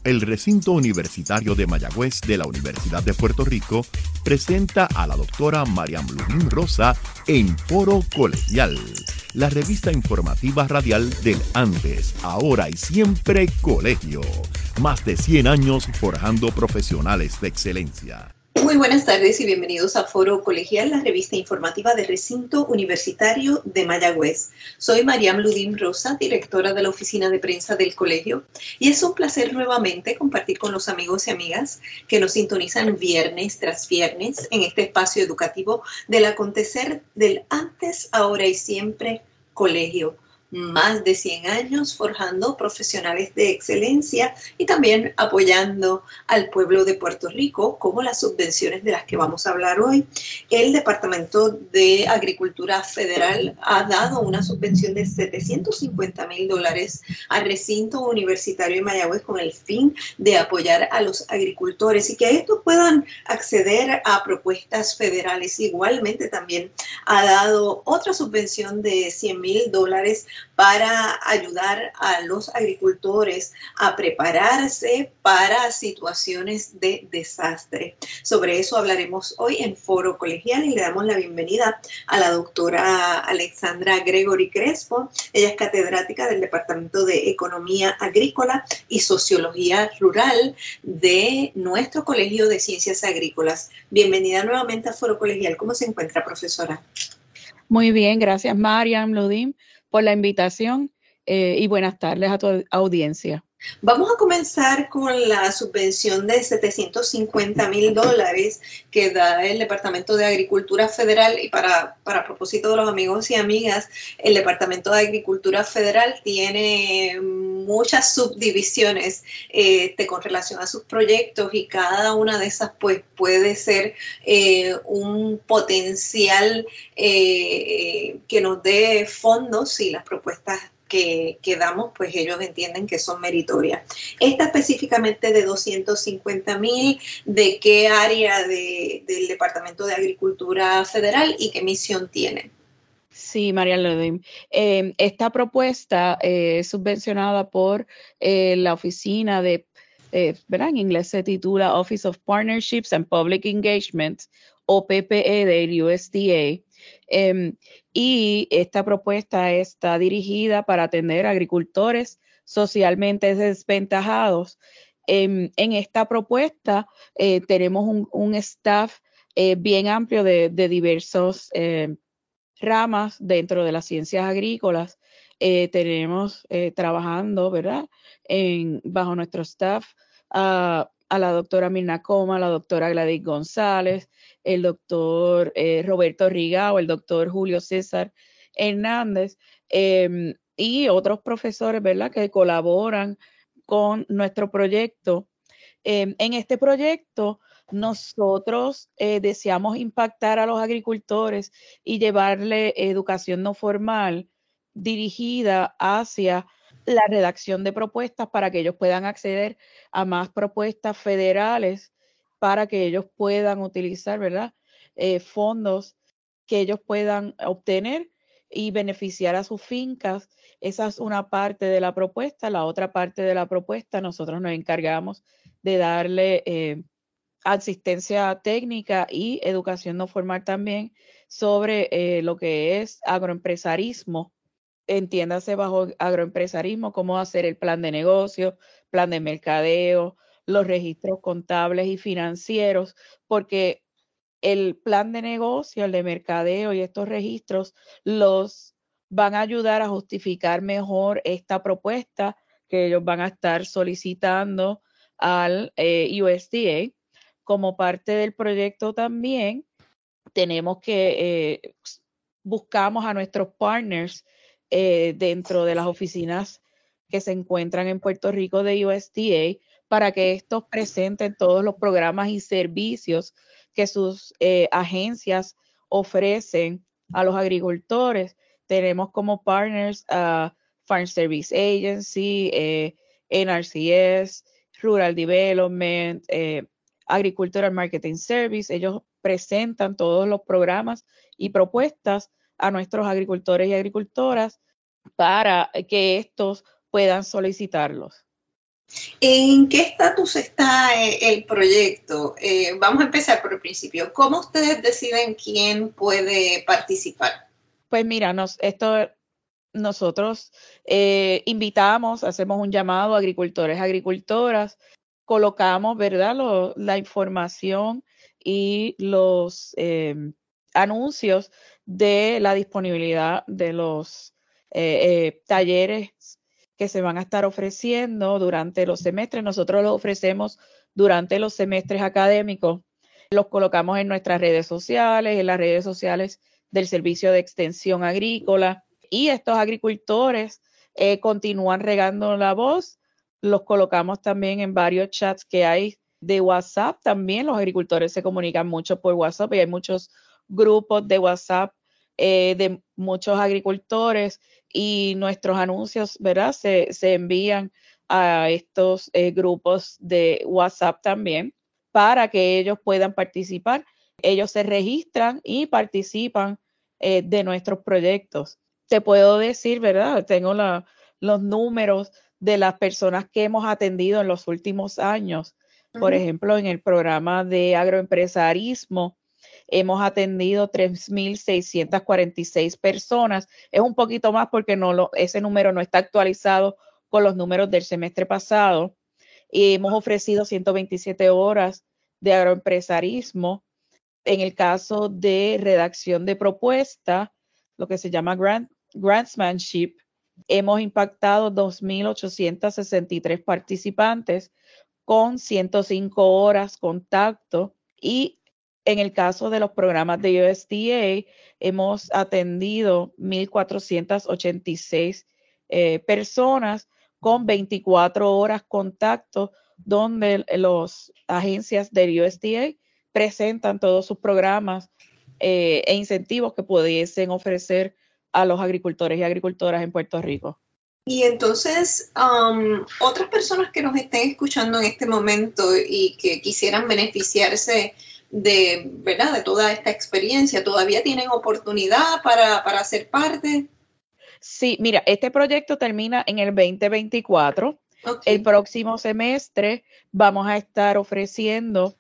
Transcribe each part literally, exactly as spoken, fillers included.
El recinto universitario de Mayagüez de la Universidad de Puerto Rico presenta a la doctora Mariam Lubín Rosa en Foro Colegial, la revista informativa radial del antes, ahora y siempre colegio. Más de cien años forjando profesionales de excelencia. Muy buenas tardes y bienvenidos a Foro Colegial, la revista informativa del Recinto Universitario de Mayagüez. Soy Mariam Lubín Rosa, directora de la oficina de prensa del colegio, y es un placer nuevamente compartir con los amigos y amigas que nos sintonizan viernes tras viernes en este espacio educativo del acontecer del antes, ahora y siempre colegio. Más de cien años forjando profesionales de excelencia y también apoyando al pueblo de Puerto Rico, como las subvenciones de las que vamos a hablar hoy. El Departamento de Agricultura Federal ha dado una subvención de setecientos cincuenta mil dólares al recinto universitario de Mayagüez con el fin de apoyar a los agricultores y que estos puedan acceder a propuestas federales. Igualmente también ha dado otra subvención de cien mil dólares para ayudar a los agricultores a prepararse para situaciones de desastre. Sobre eso hablaremos hoy en Foro Colegial y le damos la bienvenida a la doctora Alexandra Gregory Crespo. Ella es catedrática del Departamento de Economía Agrícola y Sociología Rural de nuestro Colegio de Ciencias Agrícolas. Bienvenida nuevamente a Foro Colegial. ¿Cómo se encuentra, profesora? Muy bien, gracias Mariam Lubín por la invitación eh, y buenas tardes a tu audiencia. Vamos a comenzar con la subvención de setecientos cincuenta mil dólares que da el Departamento de Agricultura Federal y para, para propósito de los amigos y amigas, el Departamento de Agricultura Federal tiene muchas subdivisiones eh, con relación a sus proyectos y cada una de esas pues puede ser eh, un potencial eh, que nos dé fondos si las propuestas Que, que damos, pues ellos entienden que son meritorias. Esta específicamente de doscientos cincuenta mil, ¿de qué área de, del Departamento de Agricultura Federal y qué misión tiene? Sí, María Lubín. Eh, esta propuesta eh, es subvencionada por eh, la oficina de, eh, ¿verdad? En inglés se titula Office of Partnerships and Public Engagement, o P P E del U S D A. Eh, y esta propuesta está dirigida para atender a agricultores socialmente desventajados. Eh, en esta propuesta eh, tenemos un, un staff eh, bien amplio de, de diversos eh, ramas dentro de las ciencias agrícolas. Eh, tenemos eh, trabajando, ¿verdad? En, bajo nuestro staff uh, a la doctora Mirna Coma, la doctora Gladys González, el doctor eh, Roberto Rigao, el doctor Julio César Hernández eh, y otros profesores, ¿verdad? Que colaboran con nuestro proyecto. Eh, en este proyecto, nosotros eh, deseamos impactar a los agricultores y llevarle educación no formal dirigida hacia la redacción de propuestas para que ellos puedan acceder a más propuestas federales para que ellos puedan utilizar, ¿verdad? Eh, fondos que ellos puedan obtener y beneficiar a sus fincas. Esa es una parte de la propuesta. La otra parte de la propuesta, nosotros nos encargamos de darle eh, asistencia técnica y educación no formal también sobre eh, lo que es agroempresarismo. Entiéndase bajo agroempresarismo cómo hacer el plan de negocio, plan de mercadeo, los registros contables y financieros, porque el plan de negocio, el de mercadeo y estos registros los van a ayudar a justificar mejor esta propuesta que ellos van a estar solicitando al eh, U S D A. Como parte del proyecto también tenemos que eh, buscamos a nuestros partners eh, dentro de las oficinas que se encuentran en Puerto Rico de U S D A para que estos presenten todos los programas y servicios que sus eh, agencias ofrecen a los agricultores. Tenemos como partners a Farm Service Agency, eh, N R C S, Rural Development, eh, Agricultural Marketing Service. Ellos presentan todos los programas y propuestas a nuestros agricultores y agricultoras para que estos puedan solicitarlos. ¿En qué estatus está eh, el proyecto? Eh, vamos a empezar por el principio. ¿Cómo ustedes deciden quién puede participar? Pues mira, nos, esto nosotros eh, invitamos, hacemos un llamado a agricultores, agricultoras, colocamos, ¿verdad?, Lo- la información y los eh, anuncios de la disponibilidad de los eh, eh, talleres que se van a estar ofreciendo durante los semestres. Nosotros los ofrecemos durante los semestres académicos. Los colocamos en nuestras redes sociales, en las redes sociales del Servicio de Extensión Agrícola, y estos agricultores eh, continúan regando la voz. Los colocamos también en varios chats que hay de WhatsApp. También los agricultores se comunican mucho por WhatsApp y hay muchos grupos de WhatsApp eh, de muchos agricultores, y nuestros anuncios, ¿verdad?, se, se envían a estos eh, grupos de WhatsApp también para que ellos puedan participar. Ellos se registran y participan eh, de nuestros proyectos. Te puedo decir, ¿verdad? Tengo la, los números de las personas que hemos atendido en los últimos años. Por Ujú. ejemplo, en el programa de agroempresarismo hemos atendido tres mil seiscientas cuarenta y seis personas. Es un poquito más porque no lo, ese número no está actualizado con los números del semestre pasado. Y hemos ofrecido ciento veintisiete horas de agroempresarismo. En el caso de redacción de propuesta, lo que se llama grant, grantsmanship, hemos impactado dos mil ochocientos sesenta y tres participantes con ciento cinco horas contacto, y en el caso de los programas de U S D A hemos atendido mil cuatrocientas ochenta y seis eh, personas con veinticuatro horas contacto, donde las agencias del U S D A presentan todos sus programas eh, e incentivos que pudiesen ofrecer a los agricultores y agricultoras en Puerto Rico. Y entonces, um, otras personas que nos estén escuchando en este momento y que quisieran beneficiarse de, ¿verdad?, de toda esta experiencia, ¿todavía tienen oportunidad para, para ser parte? Sí, mira, este proyecto termina en el veinte veinticuatro. Ok. El próximo semestre vamos a estar ofreciendo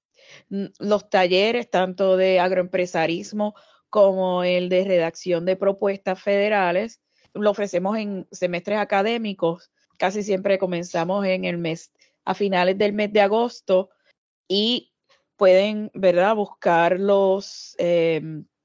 mm, los talleres tanto de agroempresarismo como el de redacción de propuestas federales. Lo ofrecemos en semestres académicos. Casi siempre comenzamos en el mes, a finales del mes de agosto, y pueden, ¿verdad?, buscar los, eh,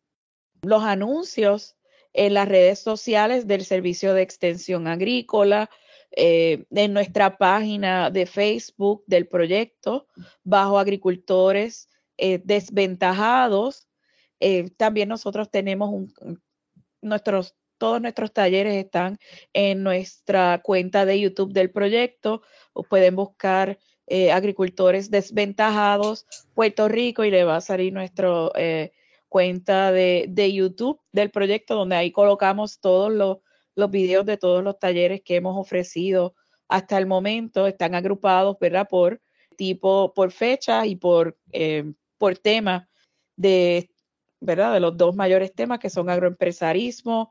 los anuncios en las redes sociales del Servicio de Extensión Agrícola, eh, en nuestra página de Facebook del proyecto, bajo agricultores eh, desventajados. Eh, también nosotros tenemos un, nuestros, todos nuestros talleres están en nuestra cuenta de YouTube del proyecto, o pueden buscar eh, agricultores desventajados Puerto Rico y le va a salir nuestro eh, cuenta de, de YouTube del proyecto, donde ahí colocamos todos los, los videos de todos los talleres que hemos ofrecido hasta el momento. Están agrupados, ¿verdad?, por tipo, por fechas y por, eh, por tema de, ¿verdad?, de los dos mayores temas, que son agroempresarismo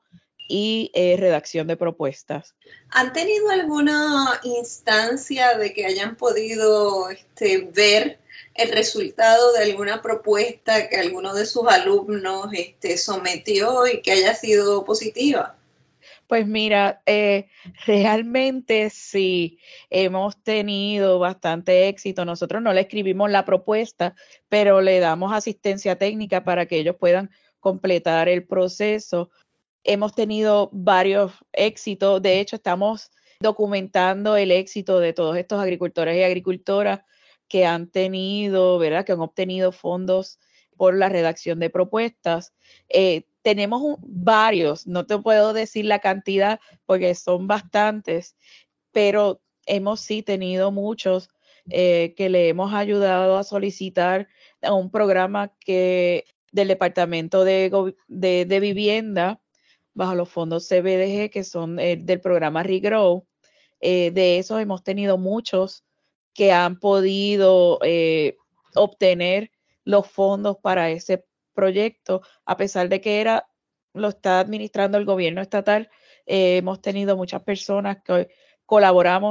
y eh, redacción de propuestas. ¿Han tenido alguna instancia de que hayan podido este, ver el resultado de alguna propuesta que alguno de sus alumnos este, sometió y que haya sido positiva? Pues mira, eh, realmente sí, hemos tenido bastante éxito. Nosotros no le escribimos la propuesta, pero le damos asistencia técnica para que ellos puedan completar el proceso. Hemos tenido varios éxitos. De hecho, estamos documentando el éxito de todos estos agricultores y agricultoras que han tenido, ¿verdad?, que han obtenido fondos por la redacción de propuestas. Eh, tenemos un, varios, no te puedo decir la cantidad porque son bastantes, pero hemos sí tenido muchos eh, que le hemos ayudado a solicitar a un programa que del Departamento de, de, de Vivienda bajo los fondos C B D G, que son eh, del programa Regrow. Eh, de esos hemos tenido muchos que han podido eh, obtener los fondos para ese proyecto, a pesar de que era lo está administrando el gobierno estatal. Eh, hemos tenido muchas personas que colaboramos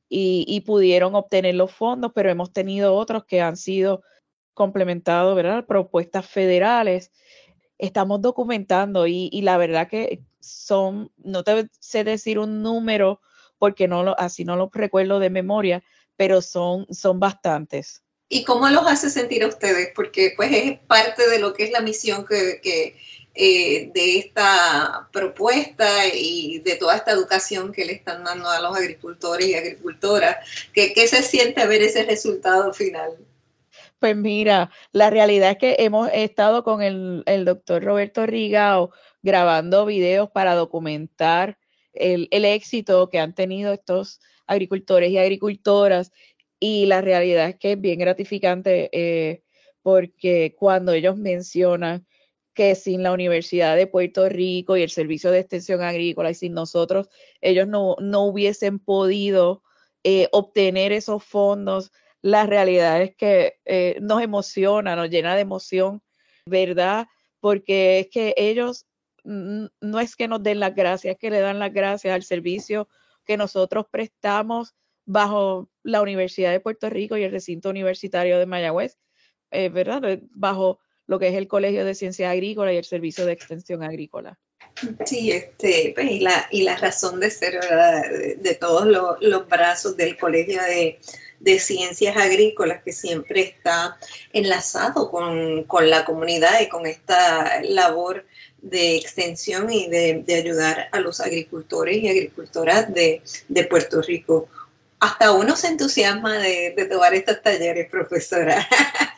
y, y pudieron obtener los fondos, pero hemos tenido otros que han sido complementados, ¿verdad? Propuestas federales. Estamos documentando y, y la verdad que son, no te sé decir un número porque no lo, así no lo recuerdo de memoria, pero son, son bastantes. ¿Y cómo los hace sentir a ustedes? Porque pues es parte de lo que es la misión que, que eh, de esta propuesta y de toda esta educación que le están dando a los agricultores y agricultoras. ¿Qué, qué se siente ver ese resultado final? Pues mira, la realidad es que hemos estado con el, el doctor Roberto Rigao grabando videos para documentar el, el éxito que han tenido estos agricultores y agricultoras, y la realidad es que es bien gratificante eh, porque cuando ellos mencionan que sin la Universidad de Puerto Rico y el Servicio de Extensión Agrícola y sin nosotros, ellos no, no hubiesen podido eh, obtener esos fondos. La realidad es que eh, nos emociona, nos llena de emoción, ¿verdad? Porque es que ellos mm, no es que nos den las gracias, es que le dan las gracias al servicio que nosotros prestamos bajo la Universidad de Puerto Rico y el recinto universitario de Mayagüez, eh, ¿verdad? Bajo lo que es el Colegio de Ciencias Agrícolas y el Servicio de Extensión Agrícola. Sí, este, pues, y, la, y la razón de ser, ¿verdad? De, de todos los, los brazos del Colegio de, de Ciencias Agrícolas, que siempre está enlazado con, con la comunidad y con esta labor de extensión y de, de ayudar a los agricultores y agricultoras de, de Puerto Rico. Hasta uno se entusiasma de, de tomar estos talleres, profesora.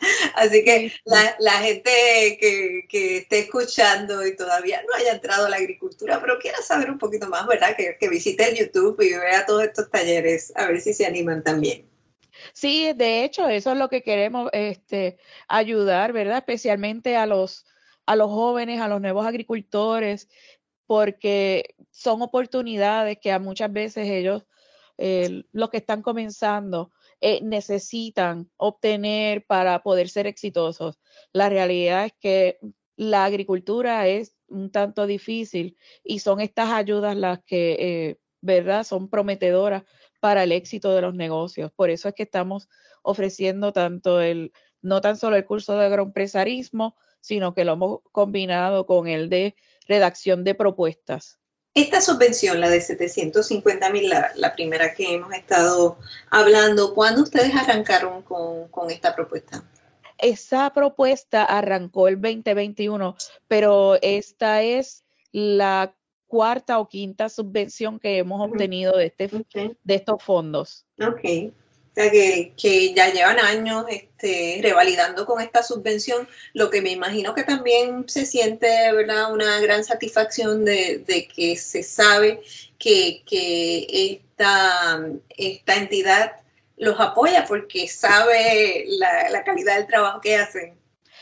Así que la, la gente que, que esté escuchando y todavía no haya entrado a la agricultura, pero quiera saber un poquito más, ¿verdad? Que, que visite el YouTube y vea todos estos talleres, a ver si se animan también. Sí, de hecho, eso es lo que queremos, este, ayudar, ¿verdad? Especialmente a los, a los jóvenes, a los nuevos agricultores, porque son oportunidades que a muchas veces ellos, eh, los que están comenzando, eh, necesitan obtener para poder ser exitosos. La realidad es que la agricultura es un tanto difícil y son estas ayudas las que, eh, ¿verdad? Son prometedoras para el éxito de los negocios. Por eso es que estamos ofreciendo tanto el, no tan solo el curso de agroempresarismo, sino que lo hemos combinado con el de redacción de propuestas. Esta subvención, la de setecientos cincuenta mil, la, la primera que hemos estado hablando, ¿cuándo ustedes arrancaron con, con esta propuesta? Esa propuesta arrancó el veinte veintiuno, pero esta es la cuarta o quinta subvención que hemos obtenido de, este, okay. de estos fondos. Ok. O sea, que, que ya llevan años este, revalidando con esta subvención, lo que me imagino que también se siente, ¿verdad?, una gran satisfacción de, de que se sabe que, que esta, esta entidad los apoya porque sabe la, la calidad del trabajo que hacen.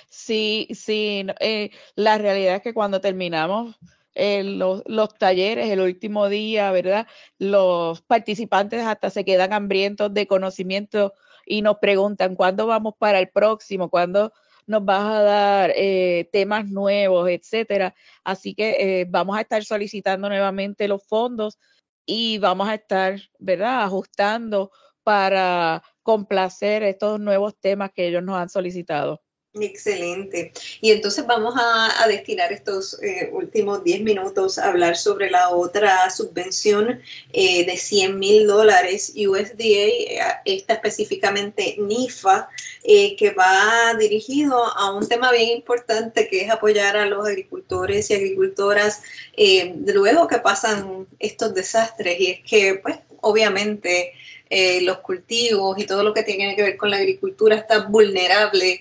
Sí, sí, eh, la realidad es que cuando terminamos Eh, los, los talleres, el último día, ¿verdad? Los participantes hasta se quedan hambrientos de conocimiento y nos preguntan cuándo vamos para el próximo, cuándo nos vas a dar eh, temas nuevos, etcétera. Así que eh, vamos a estar solicitando nuevamente los fondos y vamos a estar, ¿verdad?, ajustando para complacer estos nuevos temas que ellos nos han solicitado. Excelente. Y entonces vamos a, a destinar estos eh, últimos diez minutos a hablar sobre la otra subvención eh, de cien mil dólares U S D A, eh, esta específicamente NIFA, eh, que va dirigido a un tema bien importante que es apoyar a los agricultores y agricultoras eh, luego que pasan estos desastres. Y es que, pues, obviamente eh, los cultivos y todo lo que tiene que ver con la agricultura está vulnerable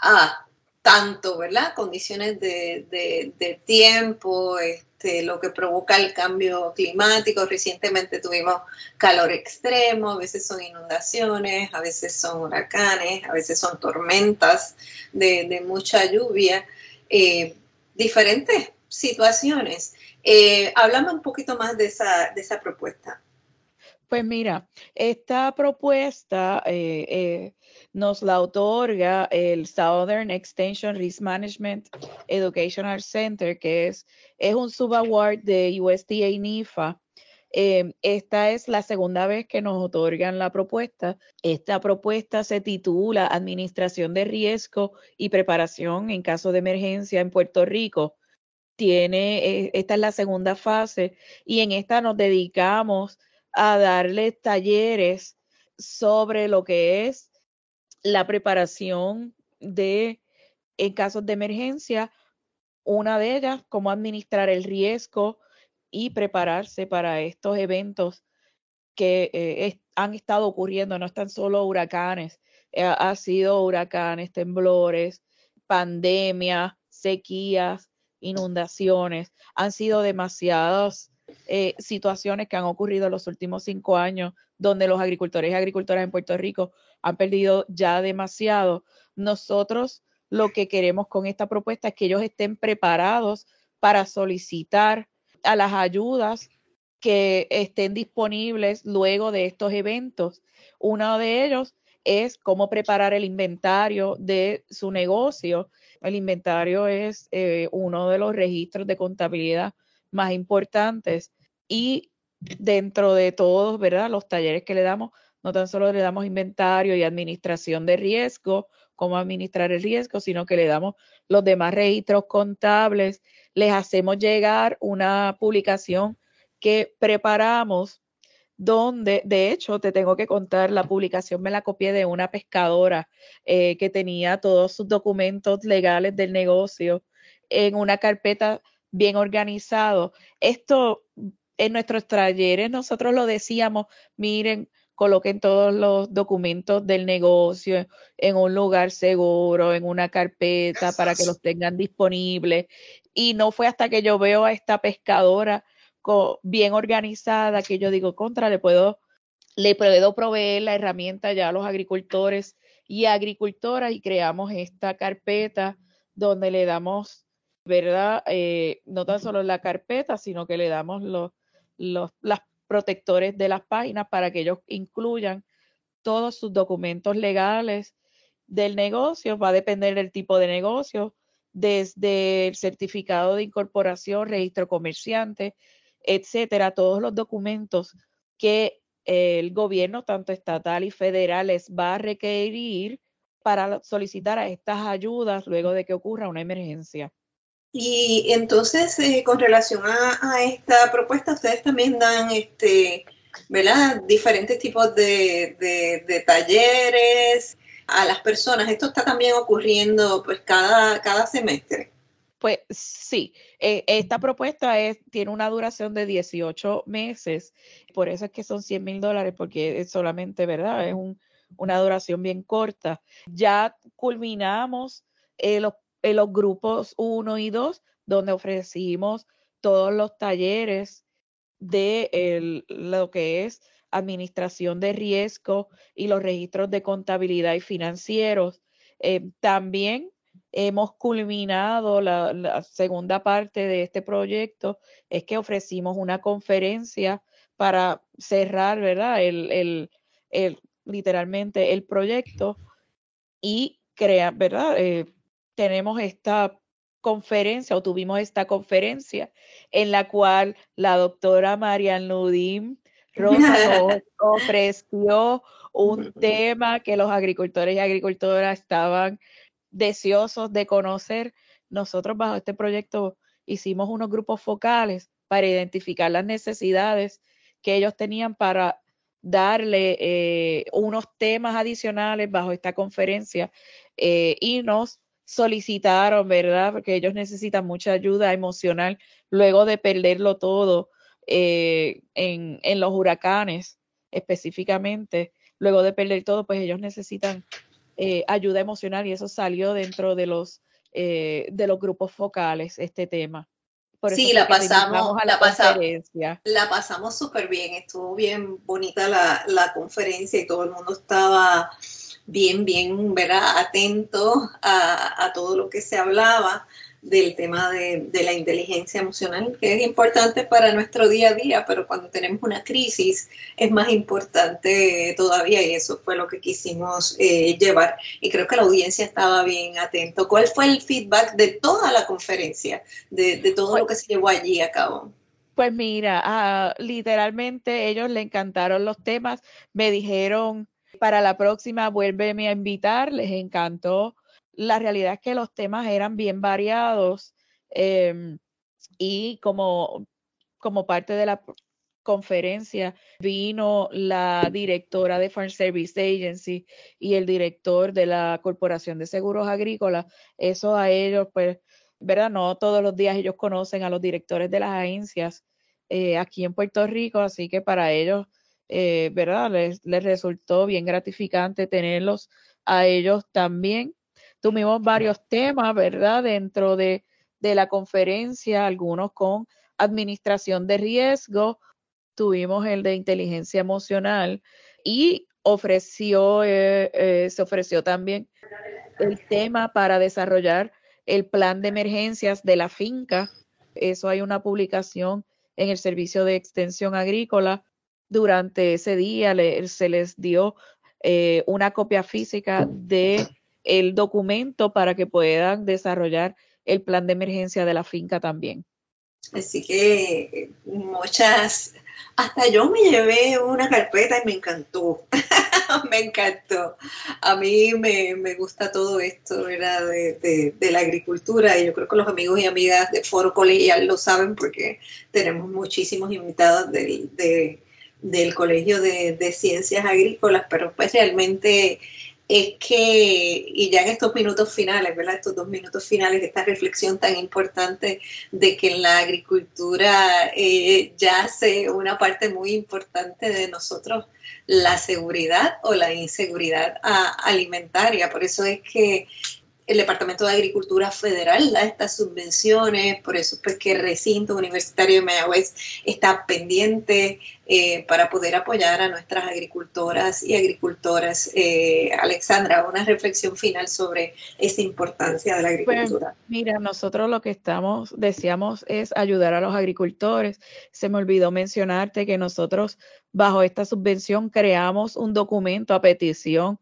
a tanto, ¿verdad? Condiciones de, de, de tiempo, este, lo que provoca el cambio climático. Recientemente tuvimos calor extremo, a veces son inundaciones, a veces son huracanes, a veces son tormentas de, de mucha lluvia, eh, diferentes situaciones. Eh, háblame un poquito más de esa, de esa propuesta. Pues mira, esta propuesta eh, eh, nos la otorga el Southern Extension Risk Management Educational Center, que es, es un subaward de U S D A NIFA, Eh, esta es la segunda vez que nos otorgan la propuesta. Esta propuesta se titula Administración de Riesgo y Preparación en caso de emergencia en Puerto Rico. Tiene, eh, esta es la segunda fase y en esta nos dedicamos a darle talleres sobre lo que es la preparación de en casos de emergencia. Una de ellas, cómo administrar el riesgo y prepararse para estos eventos que eh, es, han estado ocurriendo, no están solo huracanes, eh, ha sido huracanes, temblores, pandemias, sequías, inundaciones, han sido demasiadas eh, situaciones que han ocurrido en los últimos cinco años, donde los agricultores y agricultoras en Puerto Rico han perdido ya demasiado. Nosotros lo que queremos con esta propuesta es que ellos estén preparados para solicitar a las ayudas que estén disponibles luego de estos eventos. Uno de ellos es cómo preparar el inventario de su negocio. El inventario es eh, uno de los registros de contabilidad más importantes y dentro de todos, ¿verdad? Los talleres que le damos, no tan solo le damos inventario y administración de riesgo, cómo administrar el riesgo, sino que le damos los demás registros contables, les hacemos llegar una publicación que preparamos, donde, de hecho, te tengo que contar, la publicación me la copié de una pescadora eh, que tenía todos sus documentos legales del negocio en una carpeta bien organizado. Esto, en nuestros talleres, nosotros lo decíamos, miren, coloquen todos los documentos del negocio en un lugar seguro, en una carpeta, para que los tengan disponibles. Y no fue hasta que yo veo a esta pescadora bien organizada que yo digo, contra, le puedo, le puedo proveer la herramienta ya a los agricultores y agricultoras y creamos esta carpeta donde le damos, ¿verdad? Eh, no tan solo la carpeta, sino que le damos los, los las protectores de las páginas para que ellos incluyan todos sus documentos legales del negocio. Va a depender del tipo de negocio, desde el certificado de incorporación, registro comerciante, etcétera, todos los documentos que el gobierno, tanto estatal y federal, les va a requerir para solicitar a estas ayudas luego de que ocurra una emergencia. Y entonces, eh, con relación a, a esta propuesta, ustedes también dan, este, ¿verdad?, diferentes tipos de, de, de talleres a las personas. Esto está también ocurriendo, pues, cada, cada semestre. Pues sí, eh, esta propuesta es, tiene una duración de dieciocho meses, por eso es que son cien mil dólares, porque es solamente, ¿verdad? Es un, una duración bien corta. Ya culminamos eh, los, eh, los grupos uno y dos, donde ofrecimos todos los talleres de el, lo que es administración de riesgo y los registros de contabilidad y financieros. Eh, también hemos culminado la, la segunda parte de este proyecto, es que ofrecimos una conferencia para cerrar, ¿verdad? El, el, el, literalmente el proyecto y crear, ¿verdad? Eh, tenemos esta conferencia o tuvimos esta conferencia en la cual la doctora Marian Ludim Rosa nos ofreció un tema que los agricultores y agricultoras estaban deseosos de conocer. Nosotros bajo este proyecto hicimos unos grupos focales para identificar las necesidades que ellos tenían para darle eh, unos temas adicionales bajo esta conferencia eh, y nos solicitaron, ¿verdad? Porque ellos necesitan mucha ayuda emocional luego de perderlo todo eh, en, en los huracanes específicamente. Luego de perder todo, pues ellos necesitan eh, ayuda emocional y eso salió dentro de los, eh, de los grupos focales, este tema. Por sí, eso la pasamos, a la, la, pasa, conferencia. la pasamos súper bien, estuvo bien bonita la, la conferencia y todo el mundo estaba bien, bien, ¿verdad?, atento a, a todo lo que se hablaba del tema de, de la inteligencia emocional, que es importante para nuestro día a día, pero cuando tenemos una crisis es más importante todavía y eso fue lo que quisimos eh, llevar y creo que la audiencia estaba bien atento. ¿Cuál fue el feedback de toda la conferencia, de, de todo lo que se llevó allí a cabo? Pues mira, ah, literalmente ellos le encantaron los temas, me dijeron para la próxima vuélveme a invitar, les encantó. La realidad es que los temas eran bien variados eh, y como, como parte de la conferencia vino la directora de Farm Service Agency y el director de la Corporación de Seguros Agrícolas. Eso a ellos, pues, ¿verdad? No todos los días ellos conocen a los directores de las agencias eh, aquí en Puerto Rico, así que para ellos, eh, ¿verdad? Les, les resultó bien gratificante tenerlos a ellos también. Tuvimos varios temas, ¿verdad? Dentro de, de la conferencia, algunos con administración de riesgo, tuvimos el de inteligencia emocional y ofreció, eh, eh, se ofreció también el tema para desarrollar el plan de emergencias de la finca. Eso hay una publicación en el Servicio de Extensión Agrícola. Durante ese día le, se les dio eh, una copia física de el documento para que puedan desarrollar el plan de emergencia de la finca también. Así que muchas, hasta yo me llevé una carpeta y me encantó, me encantó. A mí me, me gusta todo esto, ¿verdad? De, de, de la agricultura, y yo creo que los amigos y amigas de Foro Colegial lo saben porque tenemos muchísimos invitados del, de, del Colegio de, de Ciencias Agrícolas, pero pues realmente es que, y ya en estos minutos finales, ¿verdad? Estos dos minutos finales, esta reflexión tan importante de que en la agricultura eh, yace una parte muy importante de nosotros, la seguridad o la inseguridad a, alimentaria. Por eso es que el Departamento de Agricultura Federal da estas subvenciones, por eso pues que el recinto universitario de Mayagüez está pendiente eh, para poder apoyar a nuestras agricultoras y agricultoras. Eh, Alexandra, una reflexión final sobre esa importancia de la agricultura. Pues, mira, nosotros lo que estamos, deseamos es ayudar a los agricultores. Se me olvidó mencionarte que nosotros bajo esta subvención creamos un documento a petición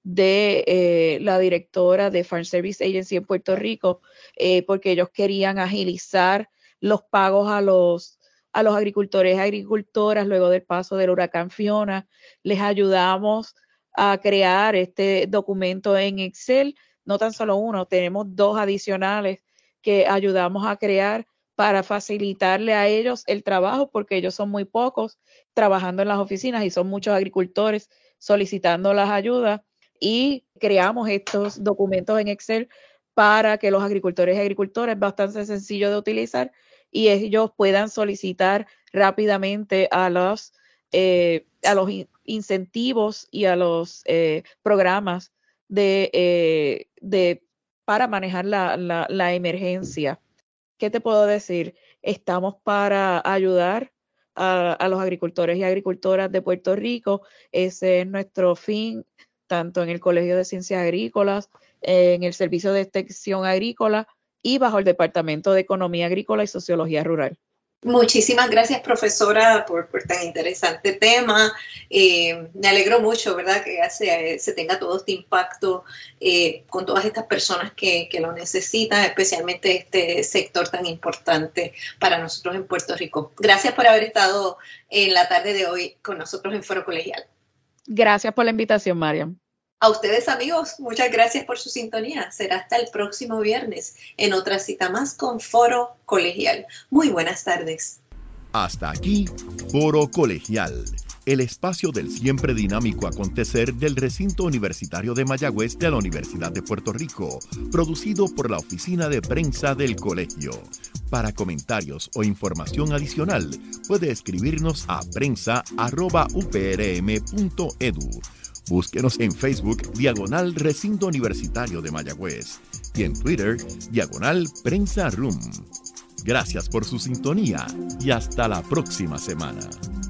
de eh, la directora de Farm Service Agency en Puerto Rico, eh, porque ellos querían agilizar los pagos a los, a los agricultores y agricultoras luego del paso del huracán Fiona. Les ayudamos a crear este documento en Excel, no tan solo uno, tenemos dos adicionales que ayudamos a crear para facilitarle a ellos el trabajo, porque ellos son muy pocos trabajando en las oficinas y son muchos agricultores solicitando las ayudas. Y creamos estos documentos en Excel para que los agricultores y agricultoras, es bastante sencillo de utilizar y ellos puedan solicitar rápidamente a los, eh, a los in- incentivos y a los eh, programas de, eh, de, para manejar la, la, la emergencia. ¿Qué te puedo decir? Estamos para ayudar a, a los agricultores y agricultoras de Puerto Rico. Ese es nuestro fin, tanto en el Colegio de Ciencias Agrícolas, en el Servicio de Extensión Agrícola y bajo el Departamento de Economía Agrícola y Sociología Rural. Muchísimas gracias, profesora, por, por tan interesante tema. Eh, me alegro mucho, ¿verdad?, que se, se tenga todo este impacto eh, con todas estas personas que, que lo necesitan, especialmente este sector tan importante para nosotros en Puerto Rico. Gracias por haber estado en la tarde de hoy con nosotros en Foro Colegial. Gracias por la invitación, Mariam. A ustedes, amigos, muchas gracias por su sintonía. Será hasta el próximo viernes en otra cita más con Foro Colegial. Muy buenas tardes. Hasta aquí, Foro Colegial, el espacio del siempre dinámico acontecer del recinto universitario de Mayagüez de la Universidad de Puerto Rico, producido por la Oficina de Prensa del Colegio. Para comentarios o información adicional, puede escribirnos a prensa arroba u p r m punto e d u. Búsquenos en Facebook, diagonal Recinto Universitario de Mayagüez, y en Twitter, diagonal Prensa Room. Gracias por su sintonía y hasta la próxima semana.